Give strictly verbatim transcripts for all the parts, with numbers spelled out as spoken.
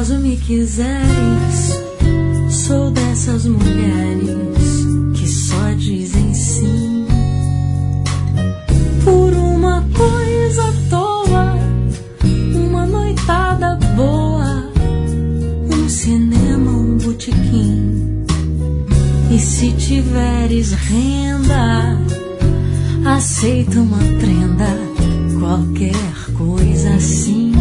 acaso me quiseres, sou dessas mulheres que só dizem sim por uma coisa à toa, uma noitada boa, um cinema, um botequim. E se tiveres renda, aceita uma prenda, qualquer coisa assim.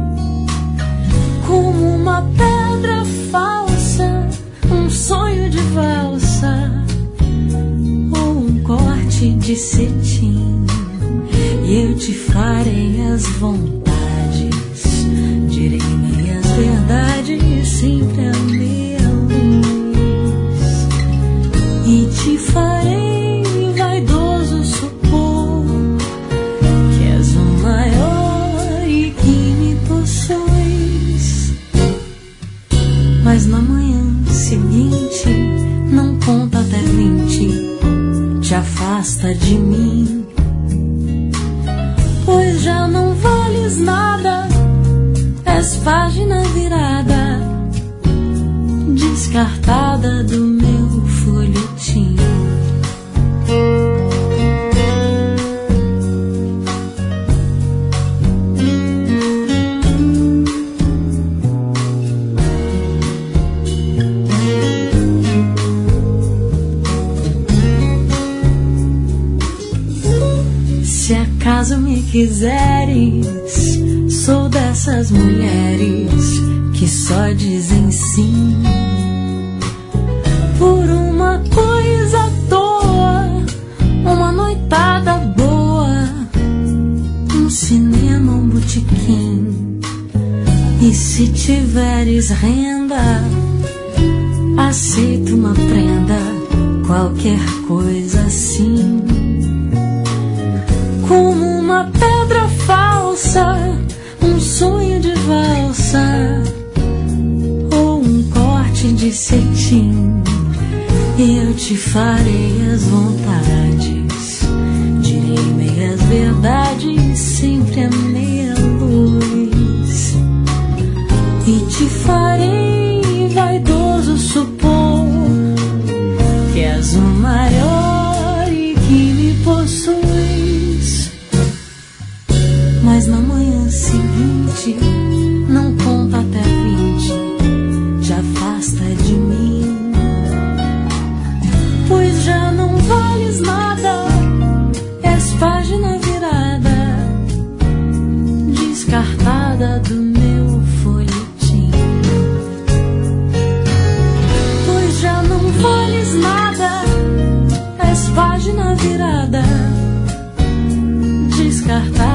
Como uma pedra falsa, um sonho de valsa, ou um corte de cetim. E eu te farei as vontades, direi meias verdades, sempre a meia luz. E te farei vaidoso supor que és o maior e que me possuis. Mas na manhã seguinte não conta até vinte, te afasta de mim, pois já não vales nada, és página virada, descartada do meu folhetim. Se acaso me quiseres, sou dessas mulheres que só dizem sim por uma coisa à toa, uma noitada boa, um cinema, um botequim. E se tiveres renda, aceita uma prenda, qualquer coisa assim. Como uma pedra falsa, um sonho de valsa, ou um corte de cetim. Eu te farei as vontades, direi meias verdades, sempre a meia luz. E te farei vaidoso supor que és o maior e que me possuis. Mas na manhã seguinte não conta até vinte, te afasta de mim, pois já não vales nada, és página virada, descartada do meu folhetim. Pois já não vales nada, és página virada, descartada